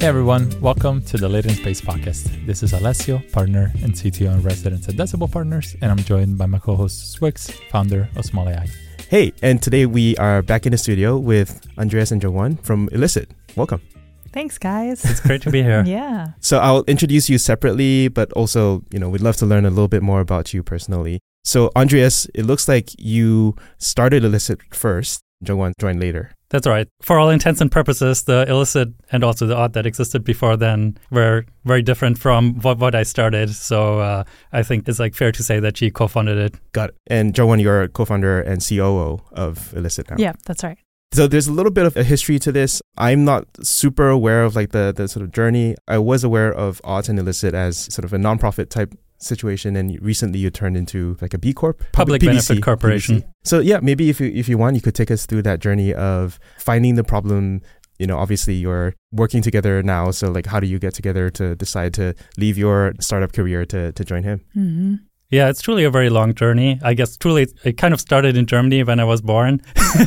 Hey everyone, welcome to the Lit in Space podcast. This is Alessio, partner and CTO in residence at Decibel Partners, and I'm joined by my co-host Swix, founder of Small AI. Hey, and today we are back in the studio with Andreas and Jongwon from Illicit. Welcome. Thanks, guys. It's great to be here. Yeah. So I'll introduce you separately, but also, we'd love to learn a little bit more about you personally. So Andreas, it looks like you started Illicit first. Jongwon joined later. That's right. For all intents and purposes, the Illicit and also the Odd that existed before then were very different from what I started. So I think it's fair to say that she co-founded it. Got it. And Jongwon, you're co-founder and COO of Illicit now. Yeah, that's right. So there's a little bit of a history to this. I'm not super aware of the sort of journey. I was aware of Odd and Illicit as sort of a nonprofit type situation, and recently you turned into a B Corp? Public Benefit Corporation. PBC. So yeah, maybe if you want, you could take us through that journey of finding the problem. Obviously you're working together now. So how do you get together to decide to leave your startup career to join him? Mm-hmm. Yeah, it's truly a very long journey. I guess truly it kind of started in Germany when I was born.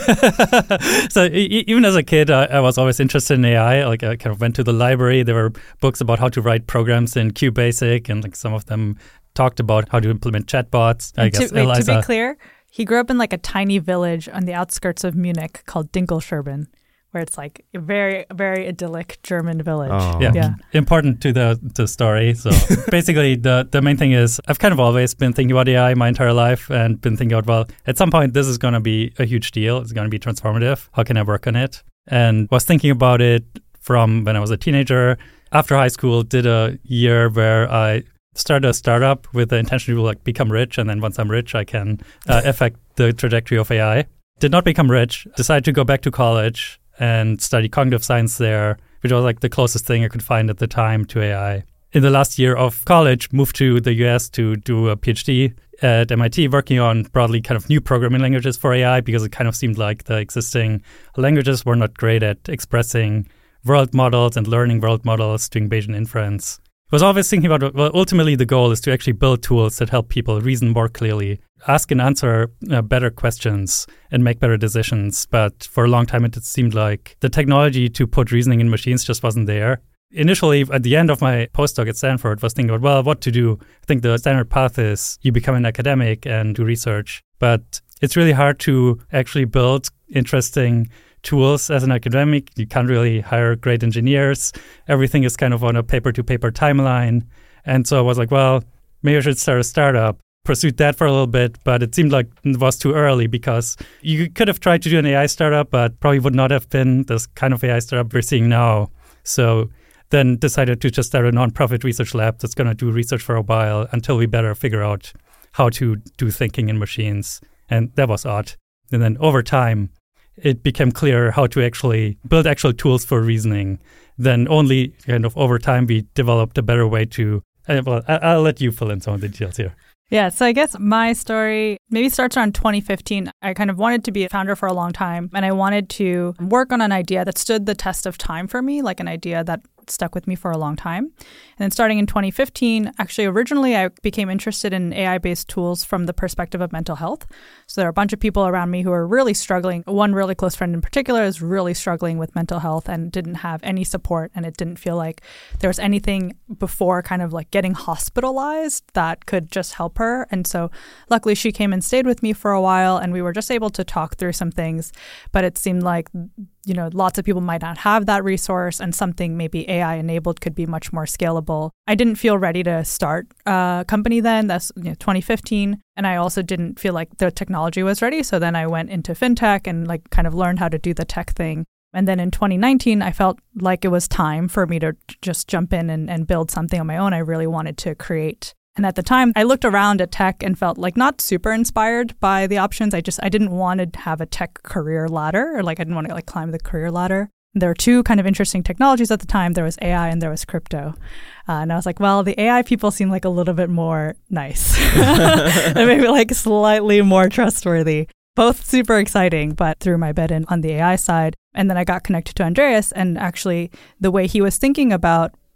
So even as a kid, I was always interested in AI. I kind of went to the library. There were books about how to write programs in QBasic, and some of them talked about how to implement chatbots. To be clear, he grew up in a tiny village on the outskirts of Munich called Dinkelscherben, where it's a very, very idyllic German village. Oh. Yeah. Important to the story. So basically, the main thing is I've kind of always been thinking about AI my entire life and been thinking about, well, at some point, this is going to be a huge deal. It's going to be transformative. How can I work on it? And was thinking about it from when I was a teenager. After high school, did a year where I started a startup with the intention to become rich. And then once I'm rich, I can affect the trajectory of AI. Did not become rich. Decided to go back to college and study cognitive science there, which was the closest thing I could find at the time to AI. In the last year of college, moved to the US to do a PhD at MIT, working on broadly kind of new programming languages for AI, because it kind of seemed like the existing languages were not great at expressing world models and learning world models, doing Bayesian inference. I was always thinking about, well, ultimately the goal is to actually build tools that help people reason more clearly, ask and answer better questions, and make better decisions. But for a long time, it seemed like the technology to put reasoning in machines just wasn't there. Initially, at the end of my postdoc at Stanford, was thinking about, well, what to do. I think the standard path is you become an academic and do research. But it's really hard to actually build interesting tools as an academic. You can't really hire great engineers. Everything is kind of on a paper-to-paper timeline. And so I was like, well, maybe I should start a startup. Pursued that for a little bit, but it seemed like it was too early, because you could have tried to do an AI startup, but probably would not have been this kind of AI startup we're seeing now. So then decided to just start a nonprofit research lab that's going to do research for a while until we better figure out how to do thinking in machines. And that was Odd. And then over time, it became clear how to actually build actual tools for reasoning. Then only kind of over time, we developed a better way to, I'll let you fill in some of the details here. Yeah, so I guess my story maybe starts around 2015. I kind of wanted to be a founder for a long time, and I wanted to work on an idea that stood the test of time for me, an idea that stuck with me for a long time. And then starting in 2015, actually originally I became interested in AI-based tools from the perspective of mental health. So there are a bunch of people around me who are really struggling. One really close friend in particular is really struggling with mental health and didn't have any support, and it didn't feel like there was anything before kind of getting hospitalized that could just help her. And so luckily she came and stayed with me for a while, and we were just able to talk through some things, but it seemed like lots of people might not have that resource, and something maybe AI enabled could be much more scalable. I didn't feel ready to start a company then. That's 2015. And I also didn't feel like the technology was ready. So then I went into fintech and kind of learned how to do the tech thing. And then in 2019, I felt like it was time for me to just jump in and build something on my own. I really wanted to create. And at the time, I looked around at tech and felt not super inspired by the options. I didn't want to have a tech career ladder, or I didn't want to climb the career ladder. There were two kind of interesting technologies at the time. There was AI and there was crypto. And I was like, well, the AI people seem a little bit more nice and maybe slightly more trustworthy. Both super exciting, but threw my bet in on the AI side. And then I got connected to Andreas, and actually the way he was thinking about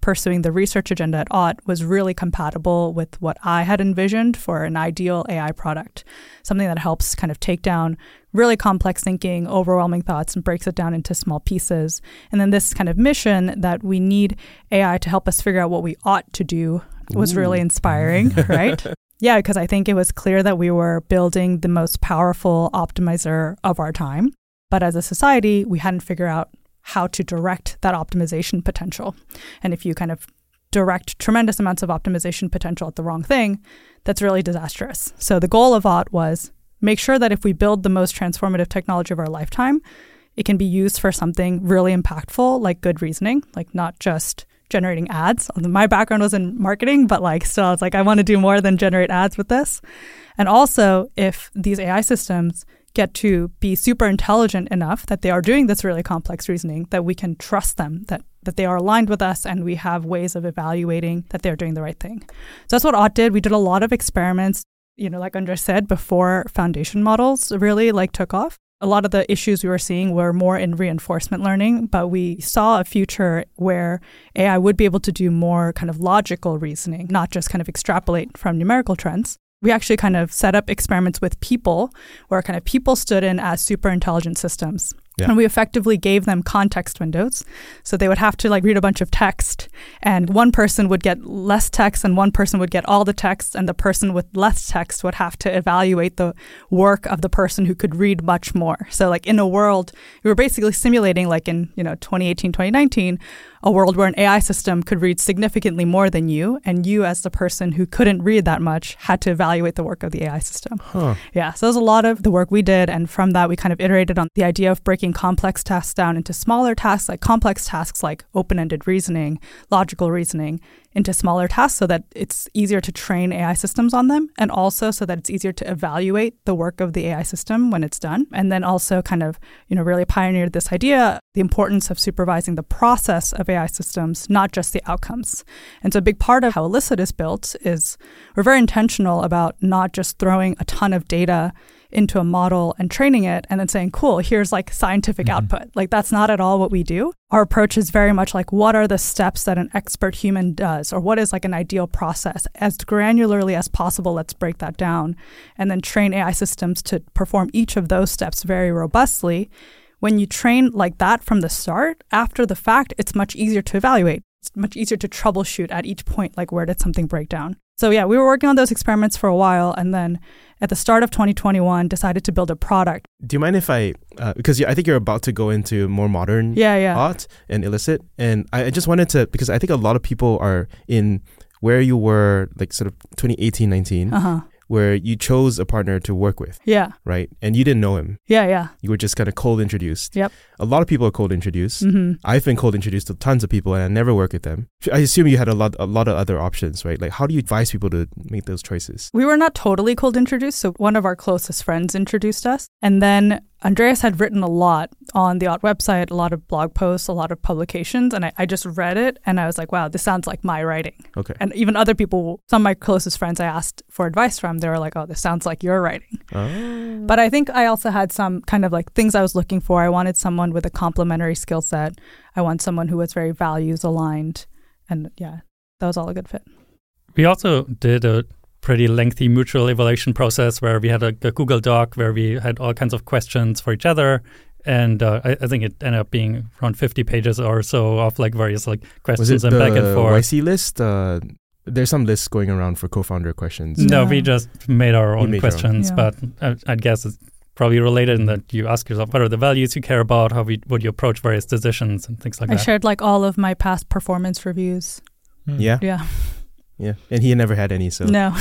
pursuing the research agenda at Ott was really compatible with what I had envisioned for an ideal AI product, something that helps kind of take down really complex thinking, overwhelming thoughts, and breaks it down into small pieces. And then this kind of mission that we need AI to help us figure out what we ought to do was really inspiring, right? Yeah, because I think it was clear that we were building the most powerful optimizer of our time. But as a society, we hadn't figured out how to direct that optimization potential. And if you kind of direct tremendous amounts of optimization potential at the wrong thing, that's really disastrous. So the goal of Ott was make sure that if we build the most transformative technology of our lifetime, it can be used for something really impactful, like good reasoning, like not just generating ads. My background was in marketing, but like still, I was like, I want to do more than generate ads with this. And also, if these AI systems get to be super intelligent enough that they are doing this really complex reasoning, that we can trust them, that they are aligned with us, and we have ways of evaluating that they're doing the right thing. So that's what Ott did. We did a lot of experiments, like Andres said, before foundation models really took off. A lot of the issues we were seeing were more in reinforcement learning, but we saw a future where AI would be able to do more kind of logical reasoning, not just kind of extrapolate from numerical trends. We actually kind of set up experiments with people where kind of people stood in as super intelligent systems. Yeah. And we effectively gave them context windows. So they would have to read a bunch of text, and one person would get less text and one person would get all the text, and the person with less text would have to evaluate the work of the person who could read much more. So in a world, we were basically simulating in 2018, 2019, a world where an AI system could read significantly more than you, and you as the person who couldn't read that much had to evaluate the work of the AI system. Huh. Yeah, so that was a lot of the work we did, and from that we kind of iterated on the idea of breaking complex tasks down into smaller tasks, like complex tasks like open-ended reasoning, logical reasoning, into smaller tasks so that it's easier to train AI systems on them, and also so that it's easier to evaluate the work of the AI system when it's done. And then also kind of, really pioneered this idea, the importance of supervising the process of AI systems, not just the outcomes. And so a big part of how Elicit is built is we're very intentional about not just throwing a ton of data into a model and training it and then saying, cool, here's scientific output. That's not at all what we do. Our approach is very much what are the steps that an expert human does, or what is an ideal process? As granularly as possible, let's break that down and then train AI systems to perform each of those steps very robustly. When you train like that from the start, after the fact, it's much easier to evaluate. It's much easier to troubleshoot at each point, where did something break down? So yeah, we were working on those experiments for a while, and then at the start of 2021, decided to build a product. Do you mind if I, because I think you're about to go into more modern Ott and Elicit, and I just wanted to, because I think a lot of people are in where you were, sort of 2018, 19, where you chose a partner to work with. Yeah. Right? And you didn't know him. Yeah. You were just kind of cold introduced. Yep. A lot of people are cold introduced. Mm-hmm. I've been cold introduced to tons of people, and I never work with them. I assume you had a lot of other options, right? How do you advise people to make those choices? We were not totally cold introduced. So one of our closest friends introduced us. And then Andreas had written a lot on the Ott website, a lot of blog posts, a lot of publications. And I just read it and I was like, wow, this sounds like my writing. Okay. And even other people, some of my closest friends I asked for advice from, they were like, oh, this sounds like your writing. Oh. But I think I also had some kind of things I was looking for. I wanted someone with a complementary skill set. I want someone who was very values aligned. And yeah, that was all a good fit. We also did a pretty lengthy mutual evaluation process where we had a Google Doc where we had all kinds of questions for each other. And I think it ended up being around 50 pages or so of various questions and back and forth. Was it the YC list? There's some lists going around for co-founder questions. No, we just made our own questions. But I'd guess it's probably related in that you ask yourself, what are the values you care about? How would you approach various decisions and things like that? I shared all of my past performance reviews. Yeah? Yeah. Yeah, and he never had any, so... No.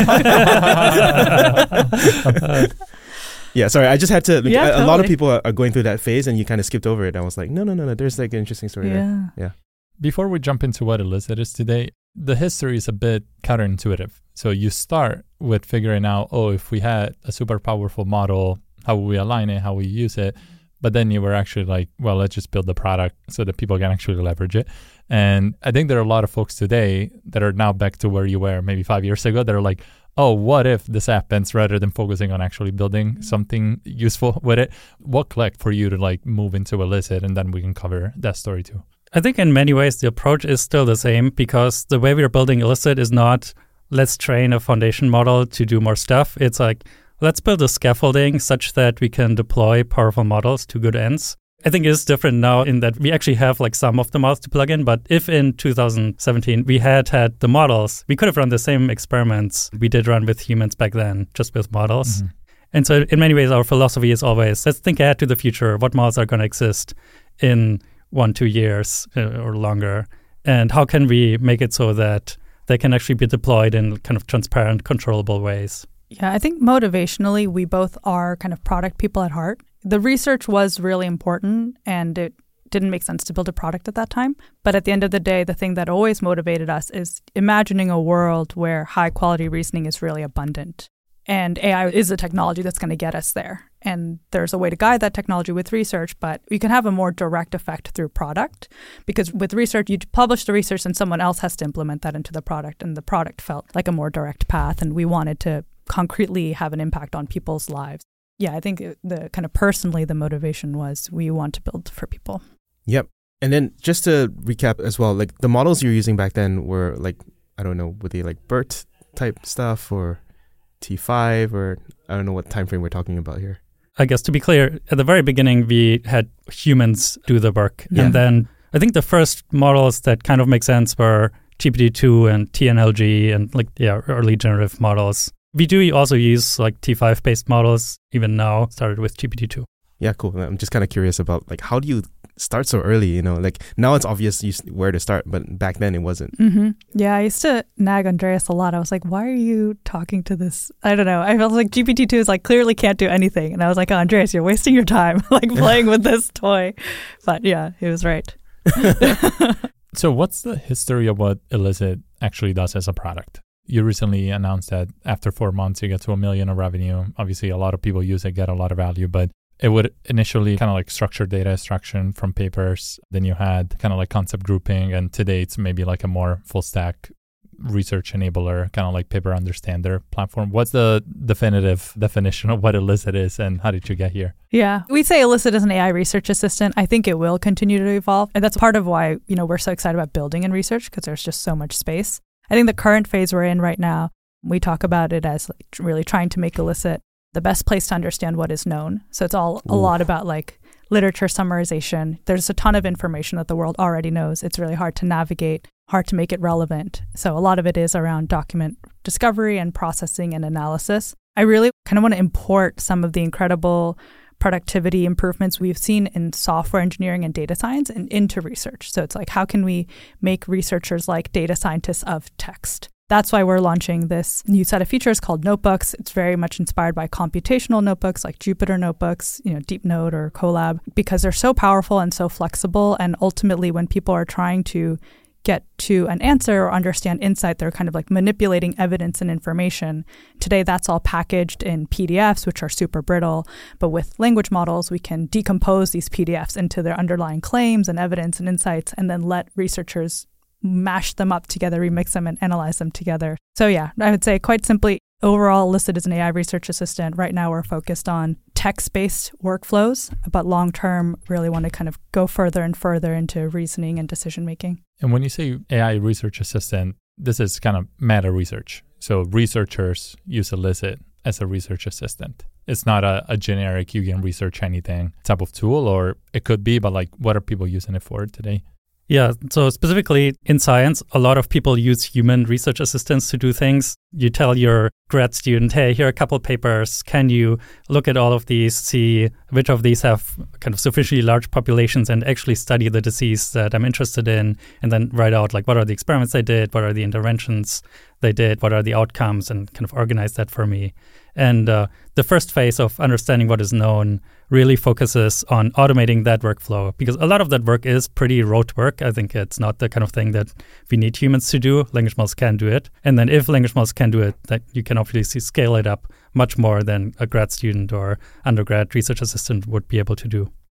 Yeah, sorry, I just had to... Totally. A lot of people are going through that phase, and you kind of skipped over it. I was like, no, there's an interesting story there. Yeah. Before we jump into what Elicit is today, the history is a bit counterintuitive. So you start with figuring out, if we had a super powerful model, how would we align it, how we use it? But then you were actually let's just build the product so that people can actually leverage it. And I think there are a lot of folks today that are now back to where you were maybe 5 years ago that are like, oh, what if this happens, rather than focusing on actually building something useful with it? What clicked for you to move into Elicit? And then we can cover that story too. I think in many ways the approach is still the same, because the way we're building Elicit is not let's train a foundation model to do more stuff. It's like, let's build a scaffolding such that we can deploy powerful models to good ends. I think it's different now in that we actually have like some of the models to plug in. But if in 2017 we had the models, we could have run the same experiments we did run with humans back then, just with models. Mm-hmm. And so in many ways, our philosophy is always, let's think ahead to the future. What models are going to exist in 1-2 years or longer? And how can we make it so that they can actually be deployed in kind of transparent, controllable ways? Yeah, I think motivationally, we both are kind of product people at heart. The research was really important, and it didn't make sense to build a product at that time. But at the end of the day, the thing that always motivated us is imagining a world where high-quality reasoning is really abundant. And AI is a technology that's going to get us there. And there's a way to guide that technology with research, but you can have a more direct effect through product. Because with research, you publish the research and someone else has to implement that into the product. And the product felt like a more direct path. And we wanted to concretely have an impact on people's lives. Yeah, I think the kind of personally, the motivation was we want to build for people. Yep. And then just to recap as well, like the models you're using back then were like, I don't know, were they like BERT type stuff or T5, or I don't know what time frame we're talking about here. I guess to be clear, at the very beginning, we had humans do the work. Yeah. And then I think the first models that kind of make sense were GPT-2 and TNLG and early generative models. We do also use like T5 based models even now, started with GPT-2. Yeah, cool. I'm just kind of curious about like, how do you start so early? You know, like now it's obvious where to start, but back then it wasn't. Mm-hmm. Yeah, I used to nag Andreas a lot. I was like, why are you talking to this? I don't know. I felt like GPT-2 is like clearly can't do anything. And I was like, oh, Andreas, you're wasting your time like playing with this toy. But yeah, he was right. So what's the history of what Elicit actually does as a product? You recently announced that after 4 months, you get to $1 million of revenue. Obviously, a lot of people use it, get a lot of value, but it would initially kind of like structure data extraction from papers. Then you had kind of like concept grouping. And today it's maybe like a more full stack research enabler, kind of like paper understander platform. What's the definitive definition of what Elicit is and how did you get here? Yeah, we say Elicit is an AI research assistant. I think it will continue to evolve. And that's part of why, we're so excited about building in research, because there's just so much space. I think the current phase we're in right now, we talk about it as like really trying to make Elicit the best place to understand what is known. So it's all a lot about like literature summarization. There's a ton of information that the world already knows. It's really hard to navigate, hard to make it relevant. So a lot of it is around document discovery and processing and analysis. I really kind of want to import some of the incredible productivity improvements we've seen in software engineering and data science and into research. So it's like, how can we make researchers like data scientists of text? That's why we're launching this new set of features called Notebooks. It's very much inspired by computational notebooks like Jupyter Notebooks, DeepNote or Colab, because they're so powerful and so flexible. And ultimately, when people are trying to get to an answer or understand insight, they're kind of like manipulating evidence and information. Today, that's all packaged in PDFs, which are super brittle. But with language models, we can decompose these PDFs into their underlying claims and evidence and insights, and then let researchers mash them up together, remix them, and analyze them together. So yeah, I would say quite simply, overall, Elicit is an AI research assistant. Right now, we're focused on text-based workflows, but long-term, really want to kind of go further and further into reasoning and decision-making. And when you say AI research assistant, this is kind of meta research. So researchers use Elicit as a research assistant. It's not a generic, you can research anything type of tool, or it could be, but like, what are people using it for today? Yeah, so specifically in science, a lot of people use human research assistants to do things. You tell your grad student, hey, here are a couple papers. Can you look at all of these, see which of these have kind of sufficiently large populations and actually study the disease that I'm interested in, and then write out like what are the experiments they did, what are the interventions they did, what are the outcomes, and kind of organize that for me. And the first phase of understanding what is known really focuses on automating that workflow, because a lot of that work is pretty rote work. I think it's not the kind of thing that we need humans to do. Language models can do it. And then if language models can do it, that you can obviously scale it up much more than a grad student or undergrad research assistant would be able to do.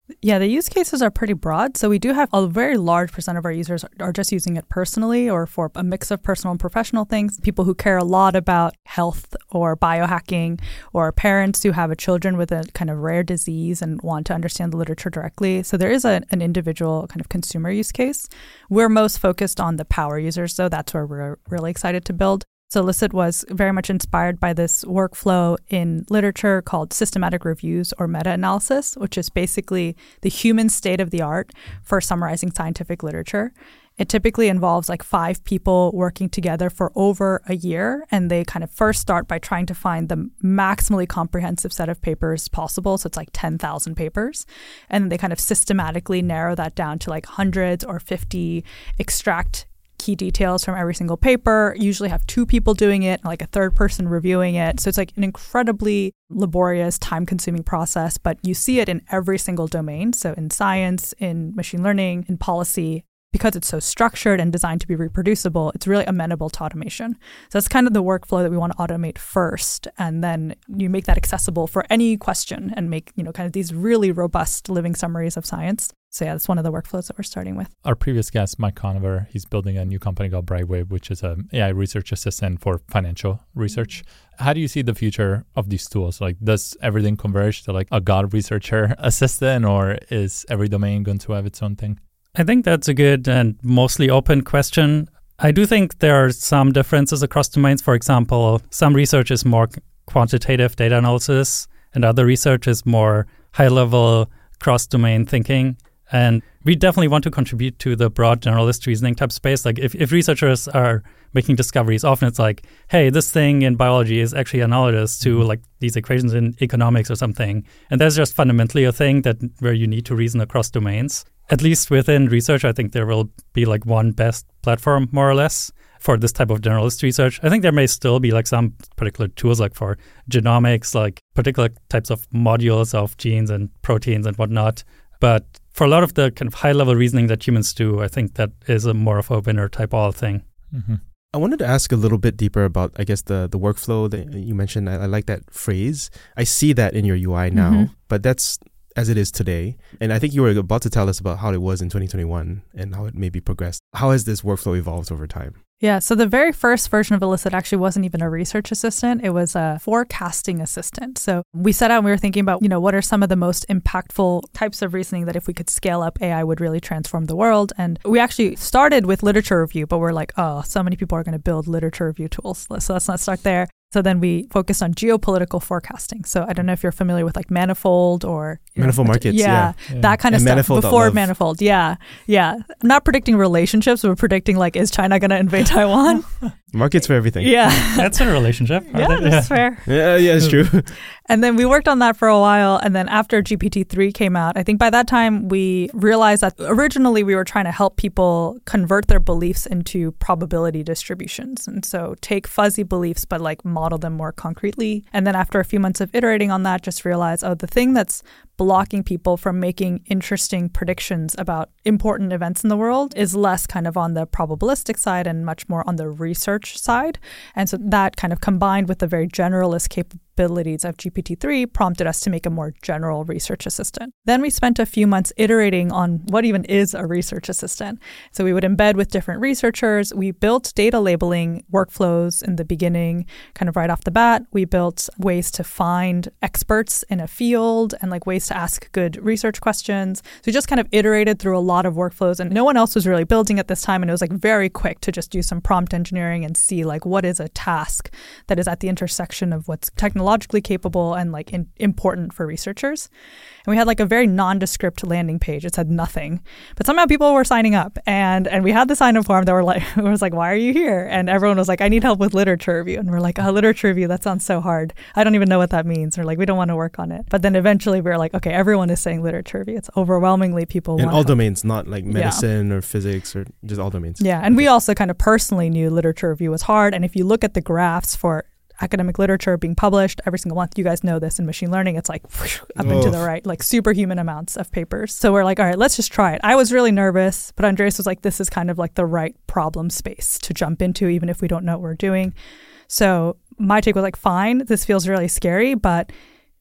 Yeah, the use cases are pretty broad. So we do have a very large percent of our users are just using it personally or for a mix of personal and professional things. People who care a lot about health or biohacking, or parents who have children with a kind of rare disease and want to understand the literature directly. So there is an individual kind of consumer use case. We're most focused on the power users, so that's where we're really excited to build. So Licit was very much inspired by this workflow in literature called systematic reviews or meta-analysis, which is basically the human state of the art for summarizing scientific literature. It typically involves like 5 people working together for over a year, and they kind of first start by trying to find the maximally comprehensive set of papers possible. So it's like 10,000 papers. And they kind of systematically narrow that down to like hundreds or 50, extract key details from every single paper, usually have 2 people doing it, like a third person reviewing it. So it's like an incredibly laborious, time-consuming process, but you see it in every single domain. So in science, in machine learning, in policy. Because it's so structured and designed to be reproducible, it's really amenable to automation. So that's kind of the workflow that we want to automate first. And then you make that accessible for any question and make, kind of these really robust living summaries of science. So yeah, that's one of the workflows that we're starting with. Our previous guest, Mike Conover, he's building a new company called Brightwave, which is an AI research assistant for financial research. How do you see the future of these tools? Like, does everything converge to like a God researcher assistant, or is every domain going to have its own thing? I think that's a good and mostly open question. I do think there are some differences across domains. For example, some research is more quantitative data analysis, and other research is more high-level cross-domain thinking. And we definitely want to contribute to the broad generalist reasoning type space. Like if researchers are making discoveries, often it's like, hey, this thing in biology is actually analogous to like these equations in economics or something. And that's just fundamentally a thing where you need to reason across domains. At least within research, I think there will be like one best platform, more or less, for this type of generalist research. I think there may still be like some particular tools, like for genomics, like particular types of modules of genes and proteins and whatnot. But for a lot of the kind of high-level reasoning that humans do, I think that is a more of a winner type all thing. Mm-hmm. I wanted to ask a little bit deeper about, I guess, the workflow that you mentioned. I like that phrase. I see that in your UI now, but that's as it is today. And I think you were about to tell us about how it was in 2021 and how it maybe progressed. How has this workflow evolved over time? Yeah, so the very first version of Elicit actually wasn't even a research assistant. It was a forecasting assistant. So we set out and we were thinking about, what are some of the most impactful types of reasoning that if we could scale up, AI would really transform the world. And we actually started with literature review, but we're like, oh, so many people are going to build literature review tools. So let's not start there. So then we focused on geopolitical forecasting. So I don't know if you're familiar with like Manifold or Manifold Markets. Yeah. That kind of stuff before Manifold. Yeah. I'm not predicting relationships. We're predicting like, is China going to invade Taiwan? Markets for everything. Yeah. That's a relationship. That's fair. Yeah, it's true. And then we worked on that for a while. And then after GPT-3 came out, I think by that time we realized that originally we were trying to help people convert their beliefs into probability distributions. And so take fuzzy beliefs, but like model them more concretely. And then after a few months of iterating on that, just realized, the thing that's blocking people from making interesting predictions about important events in the world is less kind of on the probabilistic side and much more on the research side. And so that kind of combined with the very generalist capabilities of GPT-3 prompted us to make a more general research assistant. Then we spent a few months iterating on what even is a research assistant. So we would embed with different researchers. We built data labeling workflows in the beginning, kind of right off the bat. We built ways to find experts in a field and like ways to ask good research questions. So we just kind of iterated through a lot of workflows, and no one else was really building at this time. And it was like very quick to just do some prompt engineering and see like what is a task that is at the intersection of what's technologically capable and like important for researchers. And we had like a very nondescript landing page. It said nothing, but somehow people were signing up, and we had the sign-up form that were like, it was like, why are you here? And everyone was like, I need help with literature review. And we're like, literature review, that sounds so hard. I don't even know what that means. Or like, we don't want to work on it. But then eventually we were like, okay, everyone is saying literature review. It's overwhelmingly people in want all help. Domains, not like medicine or physics or just all domains. Yeah, and we also kind of personally knew literature review was hard. And if you look at the graphs for academic literature being published every single month, you guys know this in machine learning, it's like whoosh, up and to the right, like superhuman amounts of papers. So we're like, all right, let's just try it. I was really nervous, but Andreas was like, this is kind of like the right problem space to jump into, even if we don't know what we're doing. So my take was like, fine, this feels really scary, but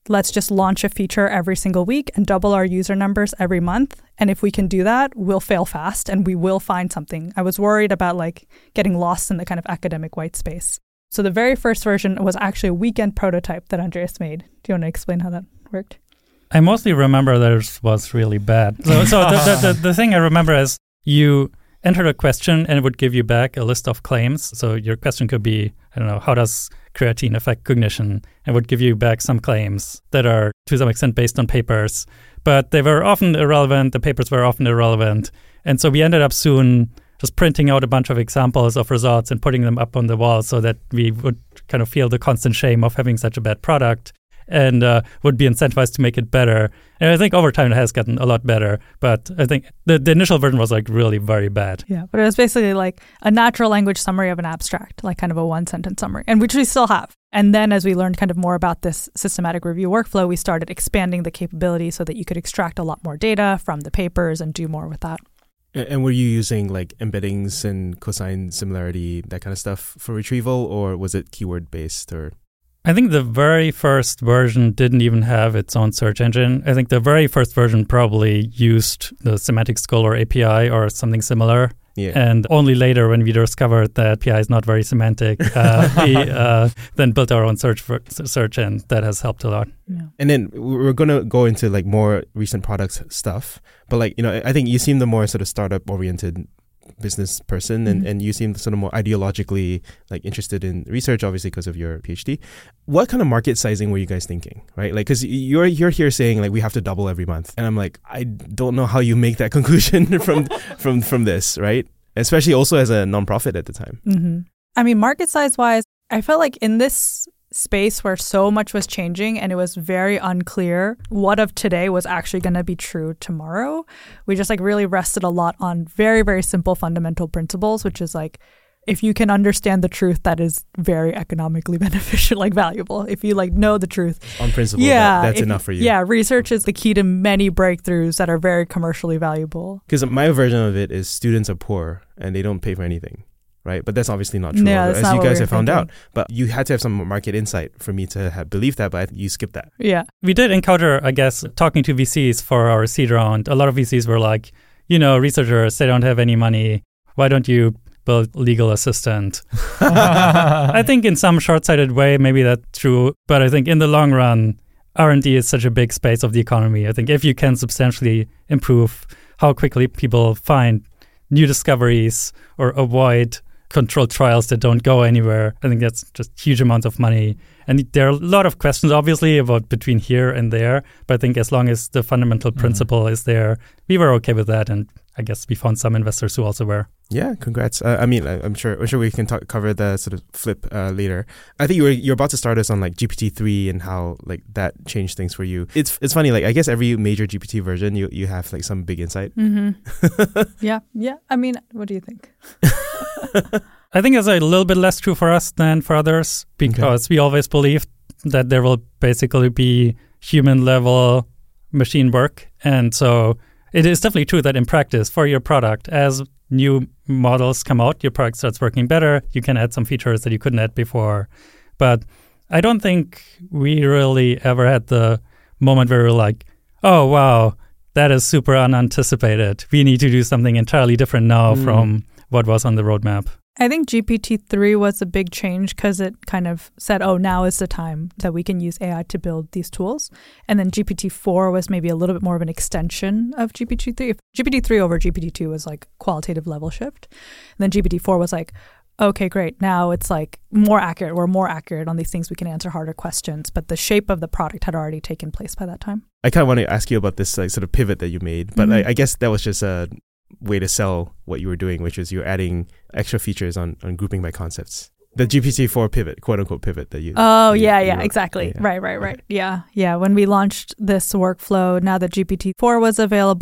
let's just launch a feature every single week and double our user numbers every month. And if we can do that, we'll fail fast and we will find something. I was worried about like getting lost in the kind of academic white space. So the very first version was actually a weekend prototype that Andreas made. Do you want to explain how that worked? I mostly remember that it was really bad. So the thing I remember is you entered a question and it would give you back a list of claims. So your question could be, I don't know, how does creatine affect cognition? And would give you back some claims that are to some extent based on papers. But they were often irrelevant. The papers were often irrelevant. And so we ended up soon just printing out a bunch of examples of results and putting them up on the wall so that we would kind of feel the constant shame of having such a bad product and would be incentivized to make it better. And I think over time it has gotten a lot better. But I think the initial version was like really very bad. Yeah, but it was basically like a natural language summary of an abstract, like kind of a one-sentence summary, and which we still have. And then as we learned kind of more about this systematic review workflow, we started expanding the capability so that you could extract a lot more data from the papers and do more with that. And were you using like embeddings and cosine similarity, that kind of stuff for retrieval, or was it keyword based? Or I think the very first version didn't even have its own search engine. I think the very first version probably used the Semantic Scholar API or something similar. Yeah. And only later, when we discovered that API is not very semantic, we then built our own search, and that has helped a lot. Yeah. And then we're going to go into like more recent products stuff. But like, you know, I think you seem the more sort of startup oriented business person, and you seem sort of more ideologically like interested in research, obviously because of your PhD. What kind of market sizing were you guys thinking, right? Like, because you're here saying like we have to double every month, and I'm like, I don't know how you make that conclusion from this, right? Especially also as a nonprofit at the time. Mm-hmm. I mean, market size wise, I felt like in this space where so much was changing and it was very unclear what of today was actually going to be true tomorrow, we just like really rested a lot on very, very simple fundamental principles, which is like, if you can understand the truth, that is very economically beneficial, like valuable. If you like know the truth on principle, yeah, that's enough for you. Yeah, research is the key to many breakthroughs that are very commercially valuable. Because my version of it is students are poor and they don't pay for anything. Right, but that's obviously not true, that's as not you what guys we have found thinking. out. But you had to have some market insight for me to have believed that, but you skipped that. Yeah. We did encounter, I guess, talking to VCs for our seed round. A lot of VCs were like, you know, researchers, they don't have any money. Why don't you build legal assistant? I think in some short-sighted way, maybe that's true. But I think in the long run, R&D is such a big space of the economy. I think if you can substantially improve how quickly people find new discoveries or avoid controlled trials that don't go anywhere, I think that's just huge amounts of money. And there are a lot of questions, obviously, about between here and there. But I think as long as the fundamental principle is there, we were okay with that. And I guess we found some investors who also were. Yeah, congrats. I mean, I'm sure we can cover the sort of flip later. I think you're about to start us on like GPT-3 and how like that changed things for you. It's funny, like I guess every major GPT version you have like some big insight. Mm-hmm. Yeah. I mean, what do you think? I think it's a little bit less true for us than for others because we always believed that there will basically be human level machine work. And so it is definitely true that in practice for your product, as new models come out, your product starts working better. You can add some features that you couldn't add before. But I don't think we really ever had the moment where we were like, oh, wow, that is super unanticipated. We need to do something entirely different now from what was on the roadmap. I think GPT-3 was a big change because it kind of said, oh, now is the time that we can use AI to build these tools. And then GPT-4 was maybe a little bit more of an extension of GPT-3. GPT-3 over GPT-2 was like qualitative level shift. And then GPT-4 was like, okay, great. Now it's like more accurate. We're more accurate on these things. We can answer harder questions. But the shape of the product had already taken place by that time. I kind of want to ask you about this like sort of pivot that you made. But I guess that was just a way to sell what you were doing, which is you're adding extra features on Grouping by Concepts. The GPT-4 pivot, quote unquote pivot that you. Oh, you yeah, exactly. Yeah. Right. Okay. Yeah. When we launched this workflow, now that GPT-4 was available,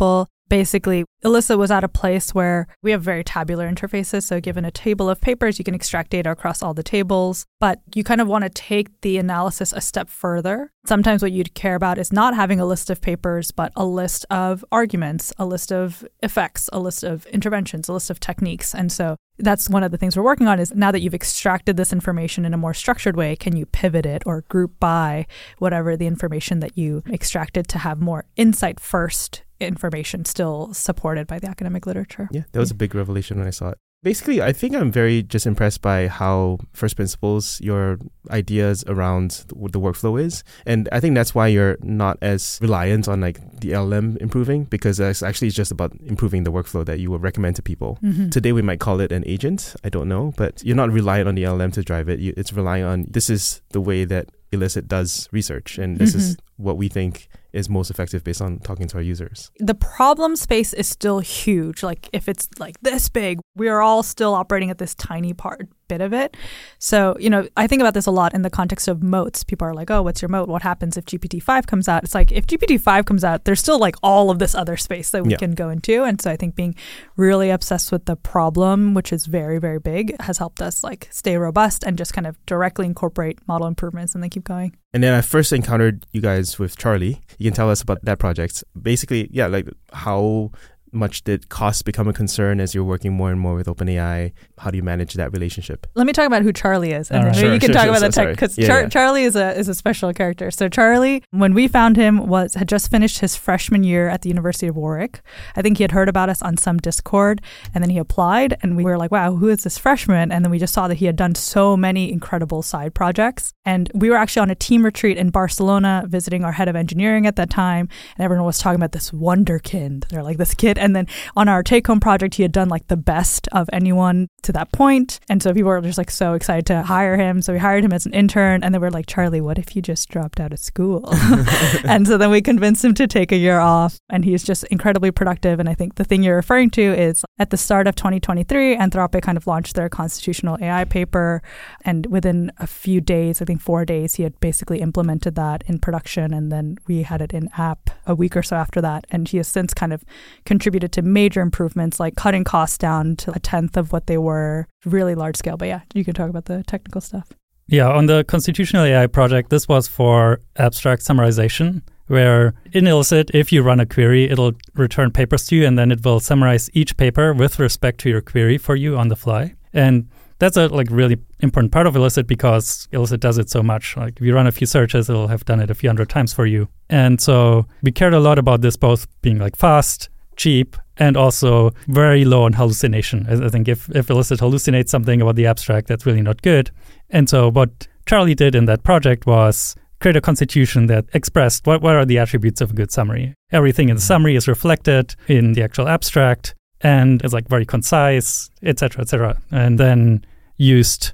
basically, Alyssa was at a place where we have very tabular interfaces. So given a table of papers, you can extract data across all the tables, but you kind of want to take the analysis a step further. Sometimes what you'd care about is not having a list of papers, but a list of arguments, a list of effects, a list of interventions, a list of techniques. And so that's one of the things we're working on is now that you've extracted this information in a more structured way, can you pivot it or group by whatever the information that you extracted to have more insight first information still supported by the academic literature. Yeah, that was a big revelation when I saw it. Basically, I think I'm very just impressed by how first principles, your ideas around what the workflow is. And I think that's why you're not as reliant on like the LLM improving, because it's actually just about improving the workflow that you would recommend to people. Mm-hmm. Today, we might call it an agent. I don't know, but you're not reliant on the LLM to drive it. It's relying on this is the way that Elicit does research. And this is what we think is most effective based on talking to our users. The problem space is still huge. Like if it's like this big, we are all still operating at this tiny bit of it. So, I think about this a lot in the context of moats. People are like, oh, what's your moat? What happens if GPT-5 comes out? It's like if GPT-5 comes out, there's still like all of this other space that we can go into. And so I think being really obsessed with the problem, which is very, very big, has helped us like stay robust and just kind of directly incorporate model improvements and then keep going. And then I first encountered you guys with Charlie. You can tell us about that project. Basically, like how much did cost become a concern as you're working more and more with OpenAI? How do you manage that relationship? Let me talk about who Charlie is, and then sure, you can talk about the sorry. tech, because Charlie is a special character. So Charlie, when we found him, had just finished his freshman year at the University of Warwick. I think he had heard about us on some Discord, and then he applied, and we were like, wow, who is this freshman? And then we just saw that he had done so many incredible side projects. And we were actually on a team retreat in Barcelona visiting our head of engineering at that time, and everyone was talking about this wonderkind. They're like, this kid. And then on our take-home project, he had done like the best of anyone to that point. And so people were just like so excited to hire him. So we hired him as an intern, and they were like, Charlie, what if you just dropped out of school? And so then we convinced him to take a year off, and he's just incredibly productive. And I think the thing you're referring to is at the start of 2023, Anthropic kind of launched their constitutional AI paper. And within a few days, I think 4 days, he had basically implemented that in production. And then we had it in app a week or so after that. And he has since kind of contributed to major improvements, like cutting costs down to 1/10 of what they were, really large scale. But yeah, you can talk about the technical stuff. Yeah, on the constitutional AI project, this was for abstract summarization, where in Elicit, if you run a query, it'll return papers to you, and then it will summarize each paper with respect to your query for you on the fly. And that's a really important part of Elicit, because Elicit does it so much. Like if you run a few searches, it'll have done it a few hundred times for you. And so we cared a lot about this both being like fast, cheap, and also very low on hallucination. I think if Elicit hallucinates something about the abstract, that's really not good. And so what Charlie did in that project was create a constitution that expressed what are the attributes of a good summary. Everything in the summary is reflected in the actual abstract, and it's like very concise, etc., etc. And then used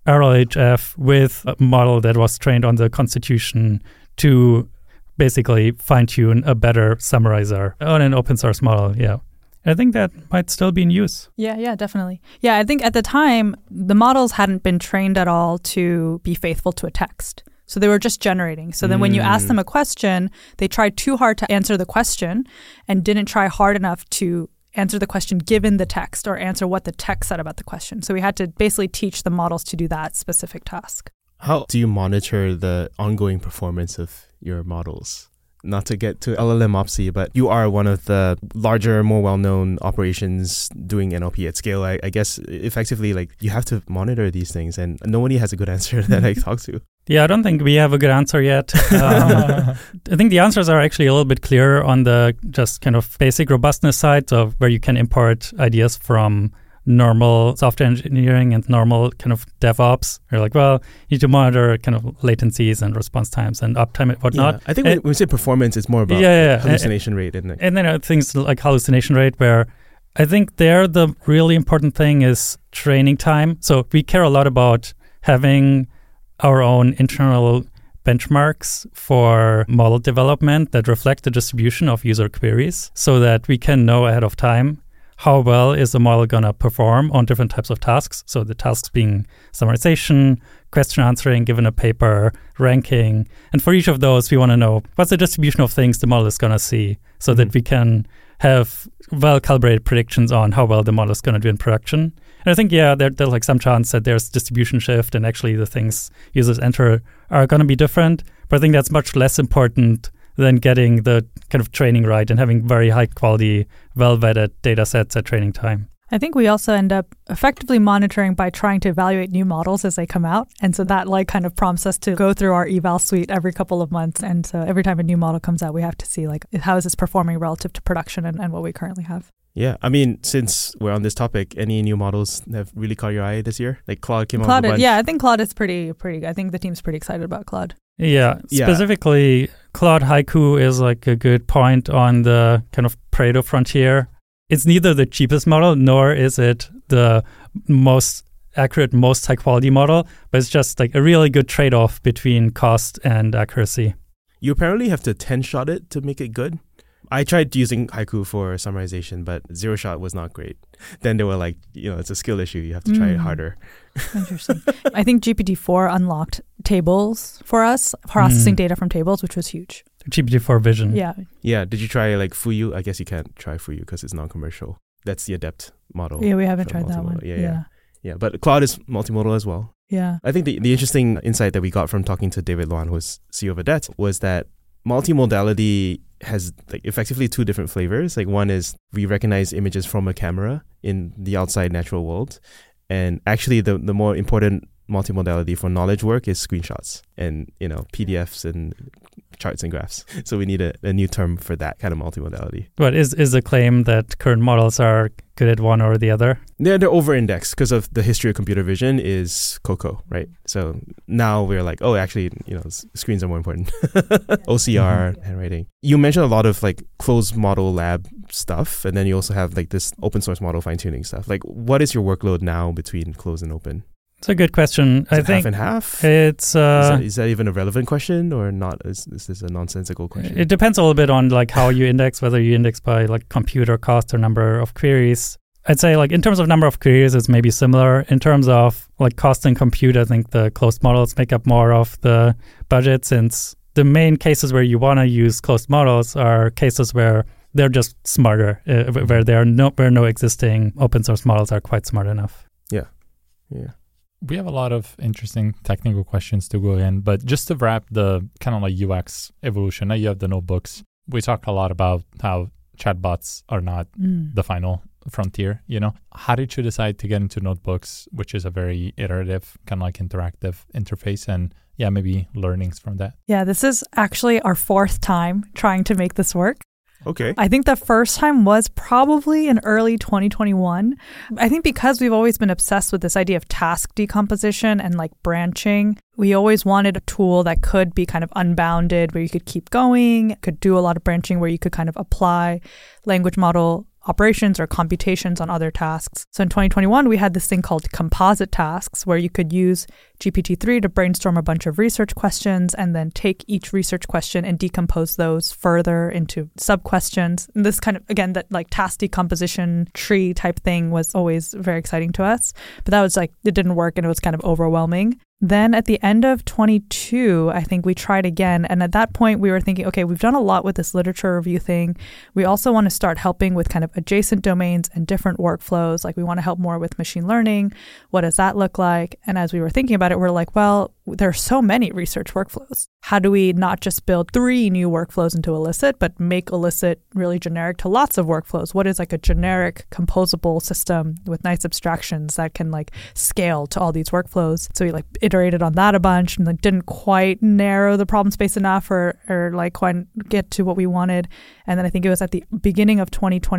RLHF with a model that was trained on the constitution to basically fine-tune a better summarizer on an open source model. Yeah. I think that might still be in use. Yeah, definitely. Yeah, I think at the time, the models hadn't been trained at all to be faithful to a text. So they were just generating. So then when you ask them a question, they tried too hard to answer the question and didn't try hard enough to answer the question given the text or answer what the text said about the question. So we had to basically teach the models to do that specific task. How do you monitor the ongoing performance of your models? Not to get to LLMopsy, but you are one of the larger, more well-known operations doing NLP at scale. I guess effectively, like you have to monitor these things, and nobody has a good answer that I talk to. Yeah, I don't think we have a good answer yet. I think the answers are actually a little bit clearer on the just kind of basic robustness side, so where you can import ideas from normal software engineering and normal kind of DevOps. You're like, well, you need to monitor kind of latencies and response times and uptime and whatnot. Yeah, I think when we say performance, it's more about hallucination rate. Isn't it? And then things like hallucination rate, where I think there the really important thing is training time. So we care a lot about having our own internal benchmarks for model development that reflect the distribution of user queries so that we can know ahead of time how well is the model going to perform on different types of tasks. So the tasks being summarization, question answering, given a paper, ranking. And for each of those, we want to know what's the distribution of things the model is going to see so that we can have well-calibrated predictions on how well the model is going to do in production. And I think, there's like some chance that there's distribution shift and actually the things users enter are going to be different. But I think that's much less important than getting the kind of training right and having very high quality, well-vetted data sets at training time. I think we also end up effectively monitoring by trying to evaluate new models as they come out. And so that like kind of prompts us to go through our eval suite every couple of months. And so every time a new model comes out, we have to see like how is this performing relative to production and what we currently have. Yeah, I mean, since we're on this topic, any new models that have really caught your eye this year? Like Claude came out with a bunch. Yeah, I think Claude is pretty good. I think the team's pretty excited about Claude. Yeah, specifically Claude Haiku is like a good point on the kind of Pareto frontier. It's neither the cheapest model nor is it the most accurate, most high quality model, but it's just like a really good trade-off between cost and accuracy. You apparently have to 10-shot it to make it good. I tried using Haiku for summarization, but 0-shot was not great. Then they were like, it's a skill issue. You have to try it harder. Interesting. I think GPT-4 unlocked tables for us, processing data from tables, which was huge. GPT-4 Vision. Yeah. Yeah. Did you try like Fuyu? I guess you can't try Fuyu because it's non-commercial. That's the Adept model. Yeah, we haven't tried that one. Yeah. But Claude is multimodal as well. Yeah. I think the interesting insight that we got from talking to David Luan, who's CEO of Adept, was that multimodality has like effectively two different flavors. Like one is we recognize images from a camera in the outside natural world. And actually the more important multimodality for knowledge work is screenshots and, PDFs and charts and graphs. So we need a new term for that kind of multimodality. But is the claim that current models are good at one or the other? They're over-indexed because of the history of computer vision is COCO, right? So now we're like, actually, screens are more important. OCR, handwriting. You mentioned a lot of like closed model lab stuff, and then you also have like this open source model fine-tuning stuff. Like, what is your workload now between closed and open? It's a good question. I think half and half. It's is that even a relevant question or not? Is this a nonsensical question? It depends a little bit on like how you index, whether you index by like computer cost or number of queries. I'd say like in terms of number of queries, it's maybe similar. In terms of like cost and compute, I think the closed models make up more of the budget, since the main cases where you want to use closed models are cases where they're just smarter, where no existing open source models are quite smart enough. Yeah. We have a lot of interesting technical questions to go in, but just to wrap the kind of like UX evolution, now you have the notebooks. We talk a lot about how chatbots are not the final frontier, How did you decide to get into notebooks, which is a very iterative, kind of like interactive interface, and maybe learnings from that? Yeah, this is actually our fourth time trying to make this work. Okay. I think the first time was probably in early 2021. I think because we've always been obsessed with this idea of task decomposition and like branching, we always wanted a tool that could be kind of unbounded, where you could keep going, could do a lot of branching, where you could kind of apply language model operations or computations on other tasks. So in 2021, we had this thing called composite tasks, where you could use GPT-3 to brainstorm a bunch of research questions and then take each research question and decompose those further into sub-questions. And this kind of, again, that like task decomposition tree type thing was always very exciting to us. But that was like, it didn't work and it was kind of overwhelming. Then at the end of 22, I think we tried again. And at that point, we were thinking, okay, we've done a lot with this literature review thing. We also want to start helping with kind of adjacent domains and different workflows. Like we want to help more with machine learning. What does that look like? And as we were thinking about it, we're like, well, there are so many research workflows. How do we not just build 3 new workflows into Elicit, but make Elicit really generic to lots of workflows? What is like a generic composable system with nice abstractions that can like scale to all these workflows? So we like iterated on that a bunch and like didn't quite narrow the problem space enough or like quite get to what we wanted. And then I think it was at the beginning of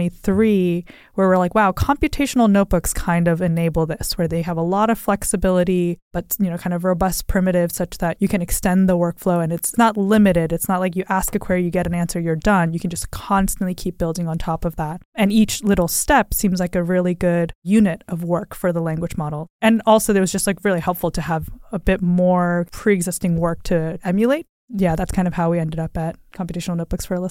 2023 where we're like, wow, computational notebooks kind of enable this, where they have a lot of flexibility, but kind of robust primitives such that you can extend the workflow and it's not limited. It's not like you ask a query, you get an answer, you're done. You can just constantly keep building on top of that. And each little step seems like a really good unit of work for the language model. And also it was just like really helpful to have a bit more pre-existing work to emulate. Yeah, that's kind of how we ended up at computational notebooks for Elicit.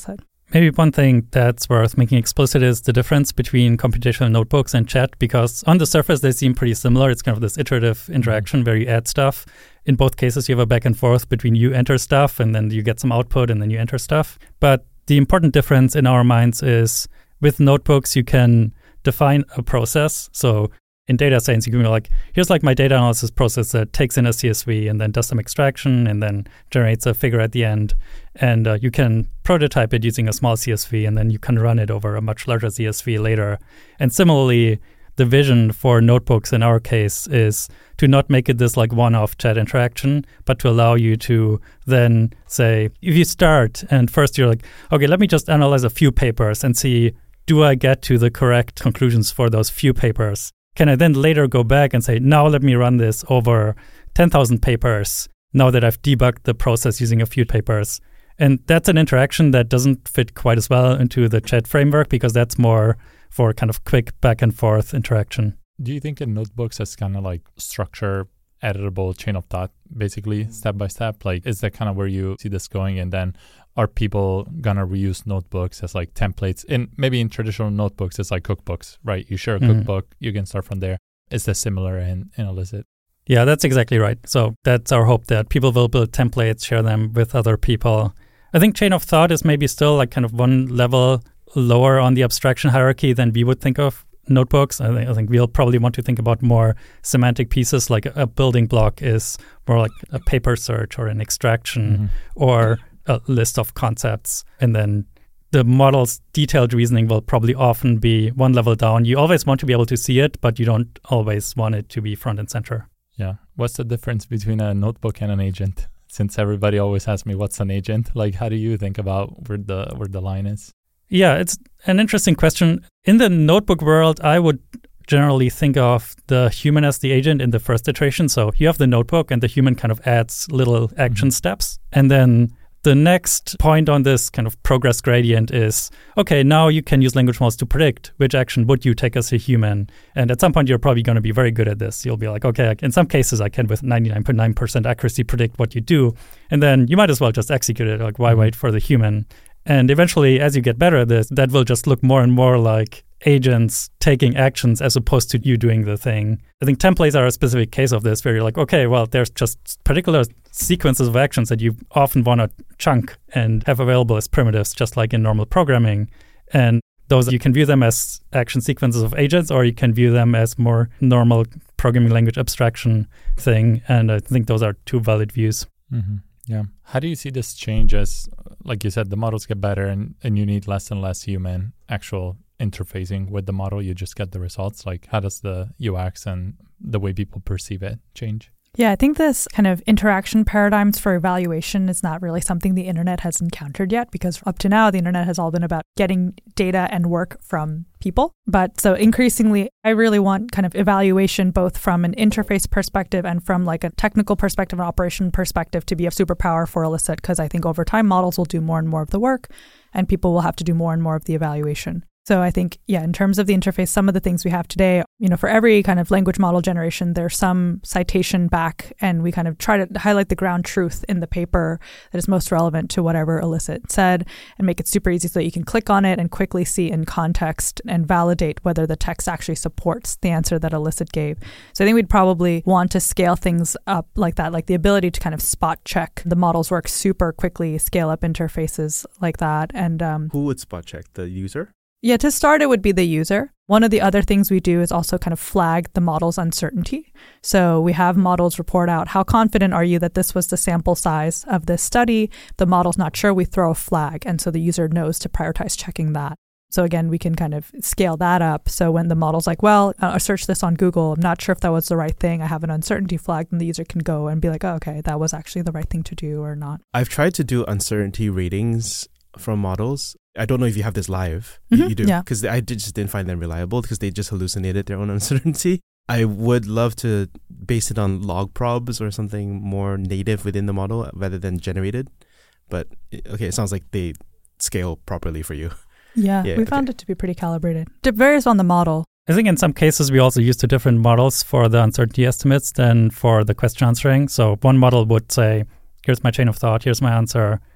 Maybe one thing that's worth making explicit is the difference between computational notebooks and chat, because on the surface, they seem pretty similar. It's kind of this iterative interaction where you add stuff. In both cases, you have a back and forth between you enter stuff and then you get some output and then you enter stuff. But the important difference in our minds is with notebooks, you can define a process. So in data science, you can be like, here's like my data analysis process that takes in a CSV and then does some extraction and then generates a figure at the end. And you can prototype it using a small CSV and then you can run it over a much larger CSV later. And similarly, the vision for notebooks in our case is to not make it this like one-off chat interaction, but to allow you to then say, if you start and first you're like, okay, let me just analyze a few papers and see, do I get to the correct conclusions for those few papers? Can I then later go back and say, now let me run this over 10,000 papers now that I've debugged the process using a few papers? And that's an interaction that doesn't fit quite as well into the chat framework because that's more for kind of quick back and forth interaction. Do you think in notebooks it's kind of like structure, editable chain of thought, basically step by step? Like, is that kind of where you see this going? And then are people gonna reuse notebooks as like templates? Maybe in traditional notebooks, it's like cookbooks, right? You share a cookbook, you can start from there. Is that similar in Elicit? Yeah, that's exactly right. So that's our hope, that people will build templates, share them with other people. I think chain of thought is maybe still like kind of one level lower on the abstraction hierarchy than we would think of notebooks. I think we'll probably want to think about more semantic pieces, like a building block is more like a paper search or an extraction or a list of concepts. And then the model's detailed reasoning will probably often be one level down. You always want to be able to see it, but you don't always want it to be front and center. Yeah. What's the difference between a notebook and an agent? Since everybody always asks me, what's an agent? Like, how do you think about where the line is? Yeah, it's an interesting question. In the notebook world, I would generally think of the human as the agent in the first iteration. So you have the notebook and the human kind of adds little action steps. And then the next point on this kind of progress gradient is, okay, now you can use language models to predict which action would you take as a human. And at some point, you're probably going to be very good at this. You'll be like, okay, in some cases, I can with 99.9% accuracy predict what you do. And then you might as well just execute it. Like, why wait for the human? And eventually, as you get better at this, that will just look more and more like agents taking actions as opposed to you doing the thing. I think templates are a specific case of this, where you're like, okay, well, there's just particular sequences of actions that you often want to chunk and have available as primitives, just like in normal programming. And those, you can view them as action sequences of agents, or you can view them as more normal programming language abstraction thing. And I think those are two valid views. Mm-hmm. Yeah. How do you see this change as, like you said, the models get better and you need less and less human actual interfacing with the model? You just get the results. Like, how does the UX and the way people perceive it change? Yeah, I think this kind of interaction paradigms for evaluation is not really something the internet has encountered yet, because up to now, the internet has all been about getting data and work from people. But so increasingly, I really want kind of evaluation both from an interface perspective and from like a technical perspective and operation perspective to be a superpower for Elicit, because I think over time, models will do more and more of the work and people will have to do more and more of the evaluation. So I think, yeah, in terms of the interface, some of the things we have today, for every kind of language model generation, there's some citation back, and we kind of try to highlight the ground truth in the paper that is most relevant to whatever Elicit said and make it super easy so that you can click on it and quickly see in context and validate whether the text actually supports the answer that Elicit gave. So I think we'd probably want to scale things up like that, like the ability to kind of spot check the model's work super quickly, scale up interfaces like that. And who would spot check? The user? Yeah, to start, it would be the user. One of the other things we do is also kind of flag the model's uncertainty. So we have models report out, how confident are you that this was the sample size of this study? The model's not sure, we throw a flag. And so the user knows to prioritize checking that. So again, we can kind of scale that up. So when the model's like, well, I searched this on Google, I'm not sure if that was the right thing, I have an uncertainty flag, then the user can go and be like, oh, okay, that was actually the right thing to do or not. I've tried to do uncertainty ratings from models. I don't know if you have this live. You do? Yeah. Because I just didn't find them reliable because they just hallucinated their own uncertainty. I would love to base it on log probs or something more native within the model rather than generated. But okay, it sounds like they scale properly for you. Yeah, we found it to be pretty calibrated. It varies on the model. I think in some cases we also use two different models for the uncertainty estimates than for the question answering. So one model would say, here's my chain of thought, here's my answer.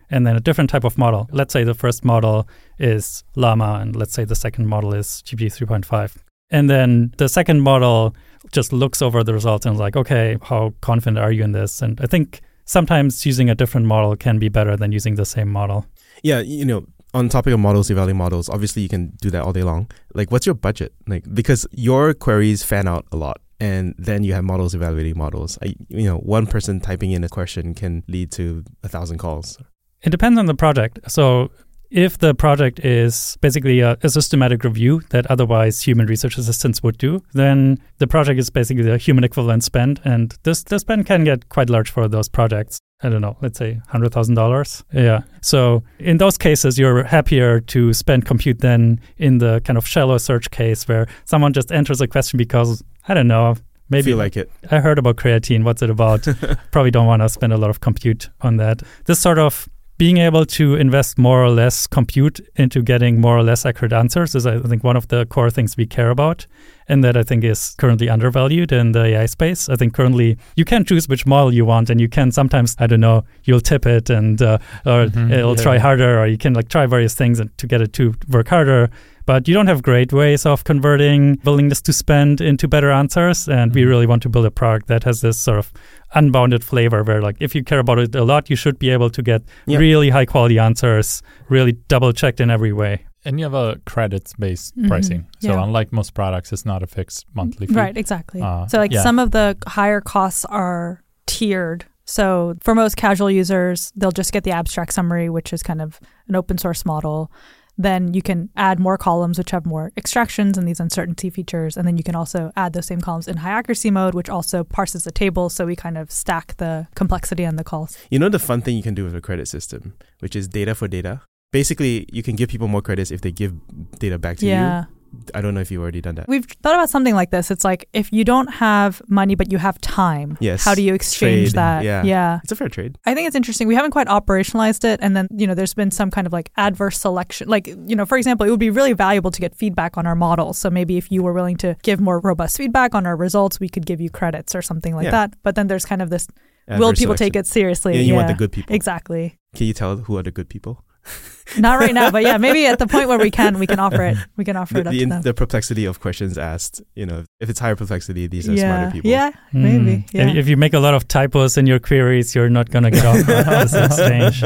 and then a different type of model. Let's say the first model is Llama, and let's say the second model is GPT 3.5. And then the second model just looks over the results and is like, okay, how confident are you in this? And I think sometimes using a different model can be better than using the same model. Yeah, on the topic of models, evaluating models, obviously you can do that all day long. Like, what's your budget? Like, because your queries fan out a lot, and then you have models evaluating models. One person typing in a question can lead to 1,000 calls. It depends on the project. So if the project is basically a systematic review that otherwise human research assistants would do, then the project is basically the human equivalent spend. And the spend can get quite large for those projects. I don't know, let's say $100,000. Yeah. So in those cases, you're happier to spend compute than in the kind of shallow search case where someone just enters a question because, I don't know, maybe feel like it. I heard about creatine. What's it about? Probably don't want to spend a lot of compute on that. This sort of being able to invest more or less compute into getting more or less accurate answers is, I think, one of the core things we care about, and that I think is currently undervalued in the AI space. I think currently you can choose which model you want, and you can sometimes, I don't know, you'll tip it and or it'll try harder, or you can try various things to get it to work harder. But you don't have great ways of converting willingness to spend into better answers. And we really want to build a product that has this sort of unbounded flavor where, if you care about it a lot, you should be able to get really high quality answers, really double checked in every way. And you have a credits-based pricing. So unlike most products, it's not a fixed monthly fee. Right, exactly. Some of the higher costs are tiered. So for most casual users, they'll just get the abstract summary, which is kind of an open source model. Then you can add more columns, which have more extractions and these uncertainty features. And then you can also add those same columns in high accuracy mode, which also parses the table. So we kind of stack the complexity on the calls. The fun thing you can do with a credit system, which is data for data. Basically, you can give people more credits if they give data back to you. I don't know if you've already done that. We've thought about something like this. It's like, if you don't have money, but you have time, how do you exchange that? Yeah. It's a fair trade. I think it's interesting. We haven't quite operationalized it. And then, there's been some kind of adverse selection. For example, it would be really valuable to get feedback on our models. So maybe if you were willing to give more robust feedback on our results, we could give you credits or something like that. But then there's kind of this, will people take it seriously? Yeah, you want the good people. Exactly. Can you tell who are the good people? Not right now, but maybe at the point where we can offer it. We can offer it up to them. The complexity of questions asked, if it's higher complexity, these are smarter people. Yeah, maybe. Yeah. If you make a lot of typos in your queries, you're not going to get off this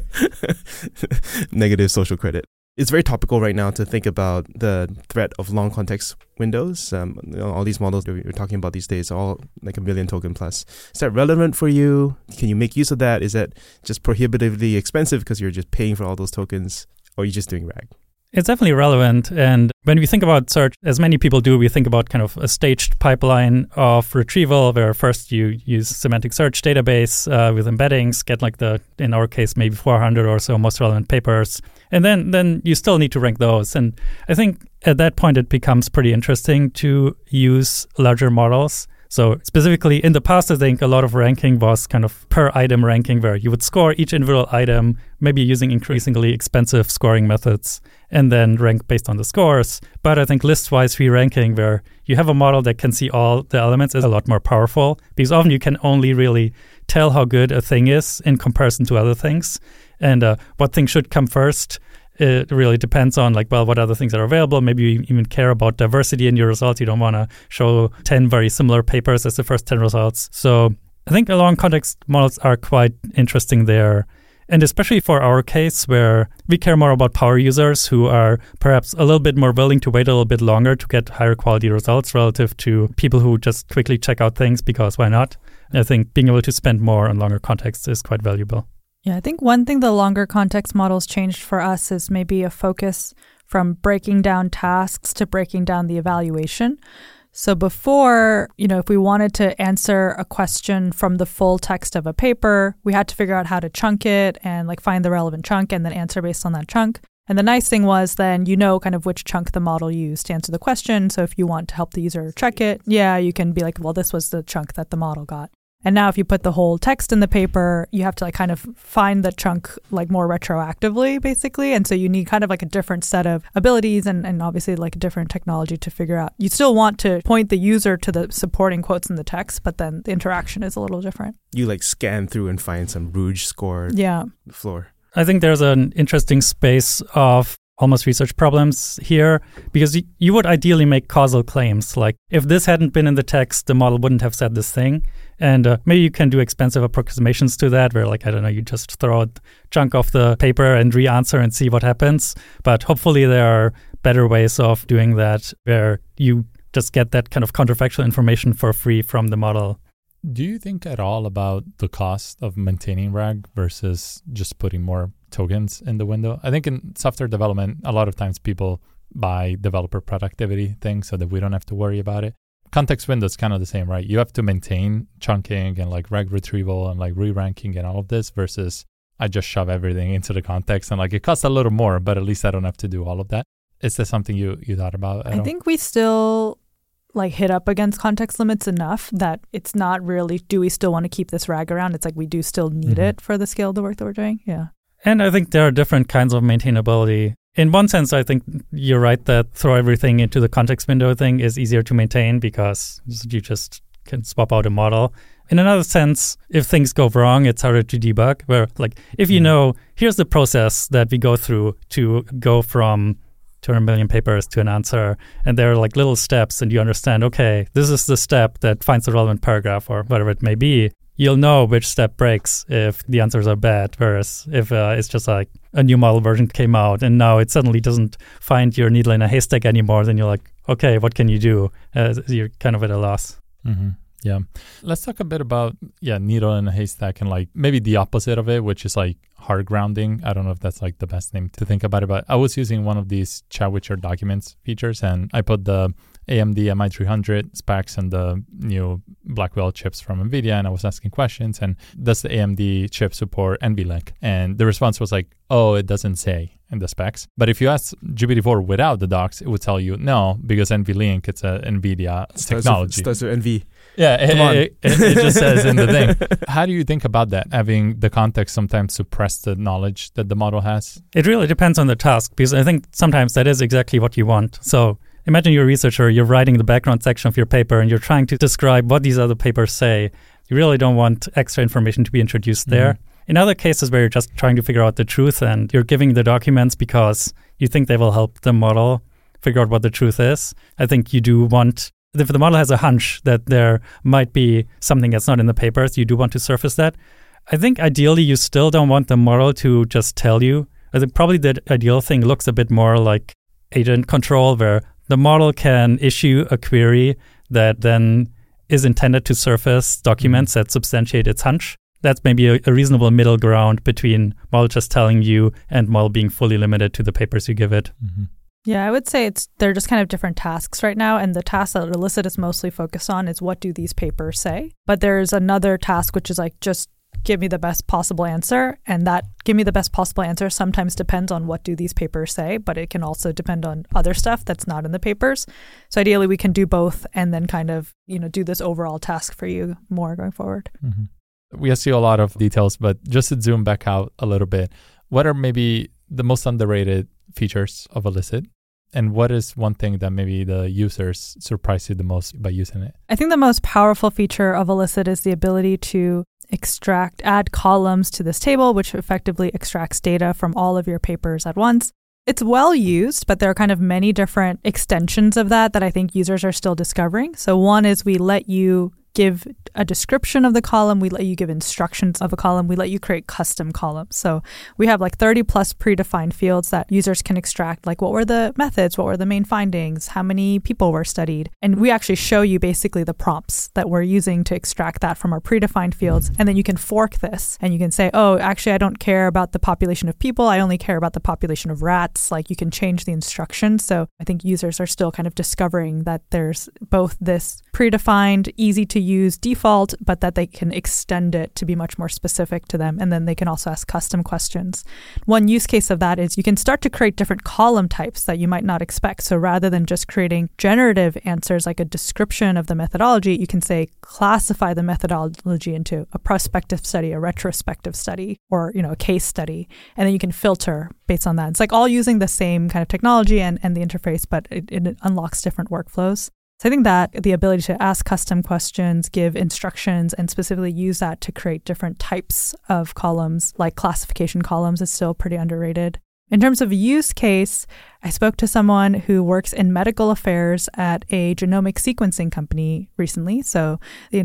exchange. Negative social credit. It's very topical right now to think about the threat of long context windows. All these models that we're talking about these days are all like 1 million token plus. Is that relevant for you? Can you make use of that? Is that just prohibitively expensive because you're just paying for all those tokens? Or are you just doing RAG? It's definitely relevant. And when we think about search, as many people do, we think about kind of a staged pipeline of retrieval where first you use semantic search database with embeddings, get in our case, maybe 400 or so most relevant papers. And then you still need to rank those. And I think at that point, it becomes pretty interesting to use larger models. So specifically in the past, I think a lot of ranking was kind of per item ranking where you would score each individual item, maybe using increasingly expensive scoring methods, and then rank based on the scores. But I think list-wise re-ranking where you have a model that can see all the elements is a lot more powerful because often you can only really tell how good a thing is in comparison to other things. And what thing should come first, it really depends on what other things are available. Maybe you even care about diversity in your results. You don't want to show 10 very similar papers as the first 10 results. So I think long context models are quite interesting there. And especially for our case where we care more about power users who are perhaps a little bit more willing to wait a little bit longer to get higher quality results relative to people who just quickly check out things because why not? I think being able to spend more on longer contexts is quite valuable. Yeah, I think one thing the longer context models changed for us is maybe a focus from breaking down tasks to breaking down the evaluation. So before, if we wanted to answer a question from the full text of a paper, we had to figure out how to chunk it and find the relevant chunk and then answer based on that chunk. And the nice thing was then kind of which chunk the model used to answer the question. So if you want to help the user check it, you can be well, this was the chunk that the model got. And now if you put the whole text in the paper, you have to kind of find the chunk more retroactively, basically. And so you need kind of a different set of abilities and obviously a different technology to figure out. You still want to point the user to the supporting quotes in the text, but then the interaction is a little different. You scan through and find some Rouge score floor. I think there's an interesting space of almost research problems here, because you would ideally make causal claims. Like, if this hadn't been in the text, the model wouldn't have said this thing. And maybe you can do expensive approximations to that, where, like, I don't know, you just throw a chunk of the paper and re-answer and see what happens. But hopefully there are better ways of doing that, where you just get that kind of counterfactual information for free from the model. Do you think at all about the cost of maintaining RAG versus just putting more tokens in the window? I think in software development, a lot of times people buy developer productivity things so that we don't have to worry about it. Context window is kind of the same, right? You have to maintain chunking and like RAG retrieval and like re-ranking and all of this versus I just shove everything into the context and like it costs a little more, but at least I don't have to do all of that. Is that something you thought about at all? I think we still like hit up against context limits enough that it's not really, do we still want to keep this RAG around? It's like we do still need it for the scale of the work that we're doing. Yeah. And I think there are different kinds of maintainability. In one sense, I think you're right that throw everything into the context window thing is easier to maintain because you just can swap out a model. In another sense, if things go wrong, it's harder to debug. Where, like, if you know, here's the process that we go through to go from 200 million papers to an answer, and there are like little steps, and you understand, okay, this is the step that finds the relevant paragraph or whatever it may be, you'll know which step breaks if the answers are bad. Whereas if it's just like a new model version came out and now it suddenly doesn't find your needle in a haystack anymore, then you're like, okay, what can you do? You're kind of at a loss. Mm-hmm. Yeah. Let's talk a bit about, needle in a haystack and like maybe the opposite of it, which is like hard grounding. I don't know if that's like the best name to think about it, but I was using one of these chat with your documents features and I put the AMD MI300 specs and the new Blackwell chips from NVIDIA, and I was asking questions, and does the AMD chip support NVLink? And the response was like, oh, it doesn't say in the specs. But if you ask GPT-4 without the docs, it would tell you no, because NVLink, it's a NVIDIA technology. Starts with NV. Yeah, it just says in the thing. How do you think about that, having the context sometimes suppress the knowledge that the model has? It really depends on the task, because I think sometimes that is exactly what you want. So imagine you're a researcher, you're writing the background section of your paper, and you're trying to describe what these other papers say. You really don't want extra information to be introduced there. Mm-hmm. In other cases where you're just trying to figure out the truth and you're giving the documents because you think they will help the model figure out what the truth is, I think you do want, if the model has a hunch that there might be something that's not in the papers, you do want to surface that. I think ideally you still don't want the model to just tell you. I think probably the ideal thing looks a bit more like agent control, where the model can issue a query that then is intended to surface documents that substantiate its hunch. That's maybe a reasonable middle ground between model just telling you and model being fully limited to the papers you give it. Mm-hmm. Yeah, I would say they're just kind of different tasks right now. And the task that Elicit is mostly focused on is what do these papers say? But there's another task, which is like, just give me the best possible answer. And that give me the best possible answer sometimes depends on what do these papers say, but it can also depend on other stuff that's not in the papers. So ideally we can do both and then kind of, do this overall task for you more going forward. Mm-hmm. We see a lot of details, but just to zoom back out a little bit, what are maybe the most underrated features of Elicit? And what is one thing that maybe the users surprised you the most by using it? I think the most powerful feature of Elicit is the ability to add columns to this table, which effectively extracts data from all of your papers at once. It's well used, but there are kind of many different extensions of that I think users are still discovering. So one is we let you give a description of the column, we let you give instructions of a column, we let you create custom columns. So we have like 30 plus predefined fields that users can extract, like what were the methods, what were the main findings, how many people were studied. And we actually show you basically the prompts that we're using to extract that from our predefined fields. And then you can fork this and you can say, oh, actually, I don't care about the population of people. I only care about the population of rats. Like you can change the instructions. So I think users are still kind of discovering that there's both this predefined, easy to use default, but that they can extend it to be much more specific to them. And then they can also ask custom questions. One use case of that is you can start to create different column types that you might not expect. So rather than just creating generative answers like a description of the methodology, you can say classify the methodology into a prospective study, a retrospective study, or a case study. And then you can filter based on that. It's like all using the same kind of technology and the interface, but it unlocks different workflows. So I think that the ability to ask custom questions, give instructions, and specifically use that to create different types of columns, like classification columns, is still pretty underrated. In terms of use case, I spoke to someone who works in medical affairs at a genomic sequencing company recently. So,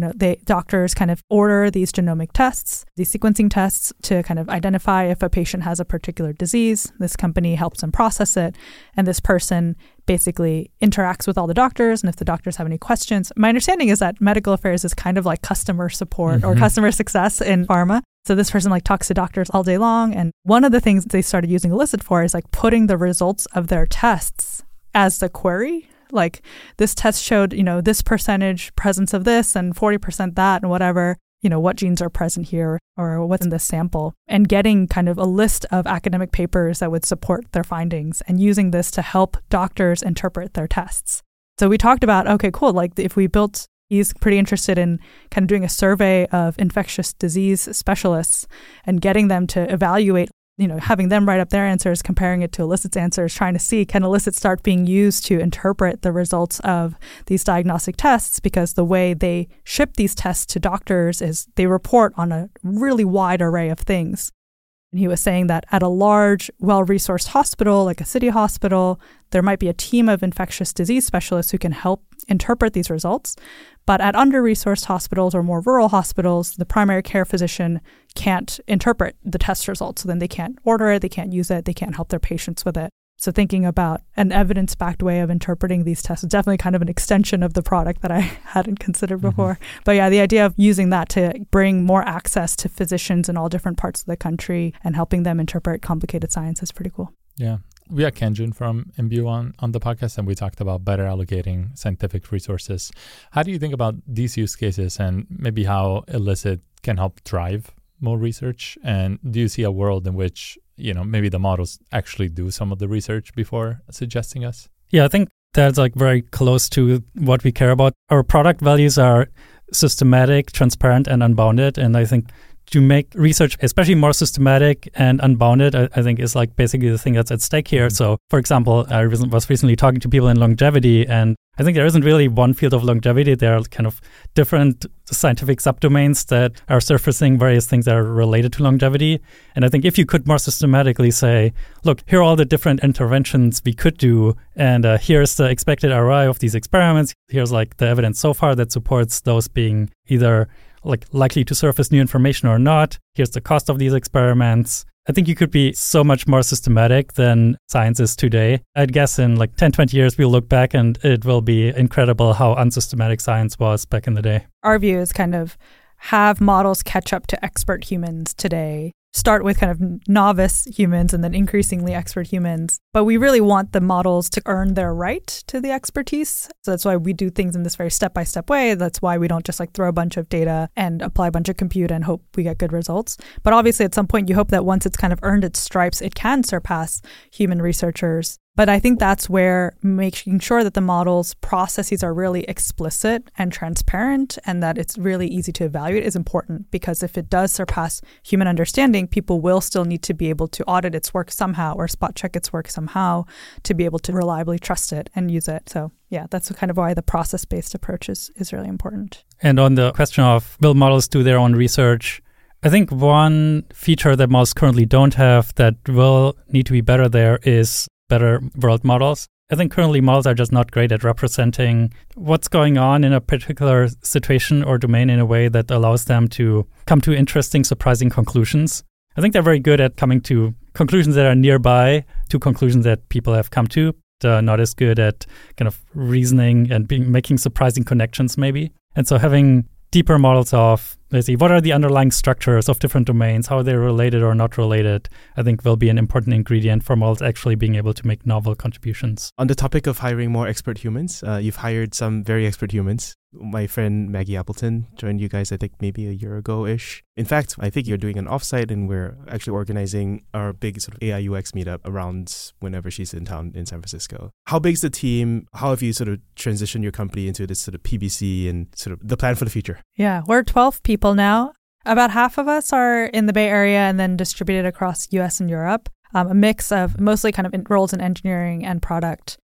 doctors kind of order these genomic tests, these sequencing tests to kind of identify if a patient has a particular disease. This company helps them process it. And this person basically interacts with all the doctors. And if the doctors have any questions, my understanding is that medical affairs is kind of like customer support or customer success in pharma. So this person talks to doctors all day long. And one of the things they started using Elicit for is putting the results of their tests as the query. Like this test showed, this percentage presence of this and 40% that and whatever, what genes are present here or what's in this sample, and getting kind of a list of academic papers that would support their findings and using this to help doctors interpret their tests. So we talked about, okay, cool. If we built, he's pretty interested in kind of doing a survey of infectious disease specialists and getting them to evaluate, having them write up their answers, comparing it to Elicit's answers, trying to see, can Elicit start being used to interpret the results of these diagnostic tests? Because the way they ship these tests to doctors is they report on a really wide array of things. And he was saying that at a large, well-resourced hospital, like a city hospital, there might be a team of infectious disease specialists who can help interpret these results. But at under-resourced hospitals or more rural hospitals, the primary care physician can't interpret the test results. So then they can't order it, they can't use it, they can't help their patients with it. So thinking about an evidence-backed way of interpreting these tests is definitely kind of an extension of the product that I hadn't considered before. But yeah, the idea of using that to bring more access to physicians in all different parts of the country and helping them interpret complicated science is pretty cool. Yeah. We had Kenjun from Imbue on the podcast, and we talked about better allocating scientific resources. How do you think about these use cases and maybe how Elicit can help drive more research? And do you see a world in which, maybe the models actually do some of the research before suggesting us? Yeah, I think that's very close to what we care about. Our product values are systematic, transparent, and unbounded. And I think to make research especially more systematic and unbounded, I think is basically the thing that's at stake here. So, for example, I was recently talking to people in longevity, and I think there isn't really one field of longevity. There are kind of different scientific subdomains that are surfacing various things that are related to longevity. And I think if you could more systematically say, look, here are all the different interventions we could do, and here's the expected ROI of these experiments. Here's the evidence so far that supports those being either likely to surface new information or not. Here's the cost of these experiments. I think you could be so much more systematic than science is today. I'd guess in 10, 20 years, we'll look back and it will be incredible how unsystematic science was back in the day. Our view is kind of have models catch up to expert humans today. Start with kind of novice humans and then increasingly expert humans. But we really want the models to earn their right to the expertise. So that's why we do things in this very step-by-step way. That's why we don't just throw a bunch of data and apply a bunch of compute and hope we get good results. But obviously at some point you hope that once it's kind of earned its stripes, it can surpass human researchers. But I think that's where making sure that the model's processes are really explicit and transparent and that it's really easy to evaluate is important, because if it does surpass human understanding, people will still need to be able to audit its work somehow or spot check its work somehow to be able to reliably trust it and use it. So yeah, that's kind of why the process-based approach is really important. And on the question of will models do their own research, I think one feature that models currently don't have that will need to be better there is better world models. I think currently models are just not great at representing what's going on in a particular situation or domain in a way that allows them to come to interesting, surprising conclusions. I think they're very good at coming to conclusions that are nearby to conclusions that people have come to. They're not as good at kind of reasoning and making surprising connections maybe. And so having deeper models of, let's see, what are the underlying structures of different domains, how are they related or not related, I think will be an important ingredient for models actually being able to make novel contributions. On the topic of hiring more expert humans, you've hired some very expert humans. My friend Maggie Appleton joined you guys, I think, maybe a year ago-ish. In fact, I think you're doing an offsite and we're actually organizing our big sort of AI UX meetup around whenever she's in town in San Francisco. How big's the team? How have you sort of transitioned your company into this sort of PBC and sort of the plan for the future? Yeah, we're 12 people now. About half of us are in the Bay Area and then distributed across US and Europe. A mix of mostly kind of roles in engineering and product.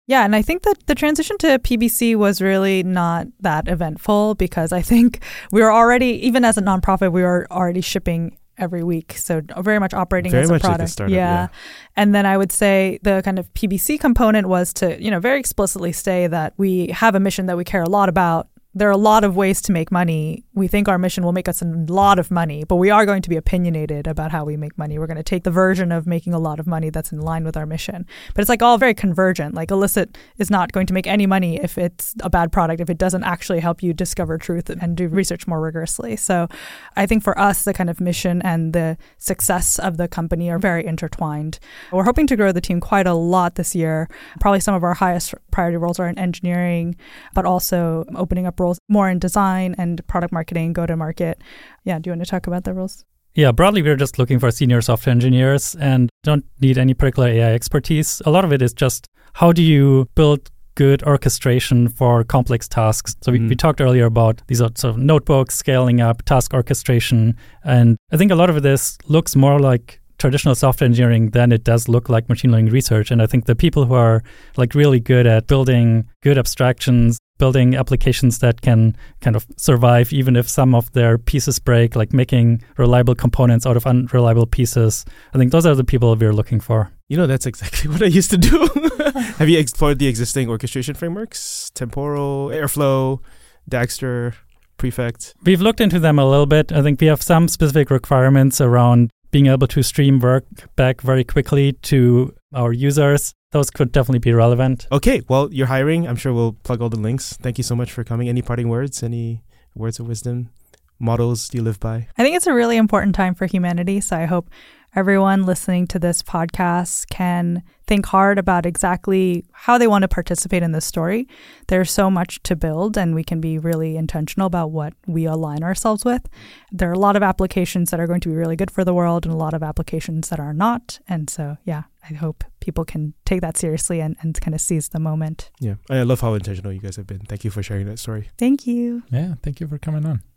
Yeah, and I think that the transition to PBC was really not that eventful because I think we were already, even as a nonprofit, we were already shipping every week. So very much operating Very as a much like a product. startup, yeah. And then I would say the kind of PBC component was to, very explicitly say that we have a mission that we care a lot about. There are a lot of ways to make money. We think our mission will make us a lot of money, but we are going to be opinionated about how we make money. We're going to take the version of making a lot of money that's in line with our mission. But it's like all very convergent. Like Elicit is not going to make any money if it's a bad product, if it doesn't actually help you discover truth and do research more rigorously. So I think for us, the kind of mission and the success of the company are very intertwined. We're hoping to grow the team quite a lot this year. Probably some of our highest priority roles are in engineering, but also opening up roles more in design and product marketing, go-to-market. Yeah, do you want to talk about the roles? Yeah, broadly, we're just looking for senior software engineers and don't need any particular AI expertise. A lot of it is just how do you build good orchestration for complex tasks. So we talked earlier about these sorts of notebooks, scaling up, task orchestration. And I think a lot of this looks more like traditional software engineering than it does look like machine learning research. And I think the people who are like really good at building good abstractions, building applications that can kind of survive even if some of their pieces break, like making reliable components out of unreliable pieces. I think those are the people we're looking for. That's exactly what I used to do. Have you explored the existing orchestration frameworks? Temporal, Airflow, Dagster, Prefect? We've looked into them a little bit. I think we have some specific requirements around being able to stream work back very quickly to our users. Those could definitely be relevant. Okay, well, you're hiring. I'm sure we'll plug all the links. Thank you so much for coming. Any parting words? Any words of wisdom? Models do you live by? I think it's a really important time for humanity. So I hope everyone listening to this podcast can think hard about exactly how they want to participate in this story. There's so much to build, and we can be really intentional about what we align ourselves with. There are a lot of applications that are going to be really good for the world and a lot of applications that are not. And so, yeah, I hope people can take that seriously and kind of seize the moment. Yeah, I love how intentional you guys have been. Thank you for sharing that story. Thank you. Yeah, thank you for coming on.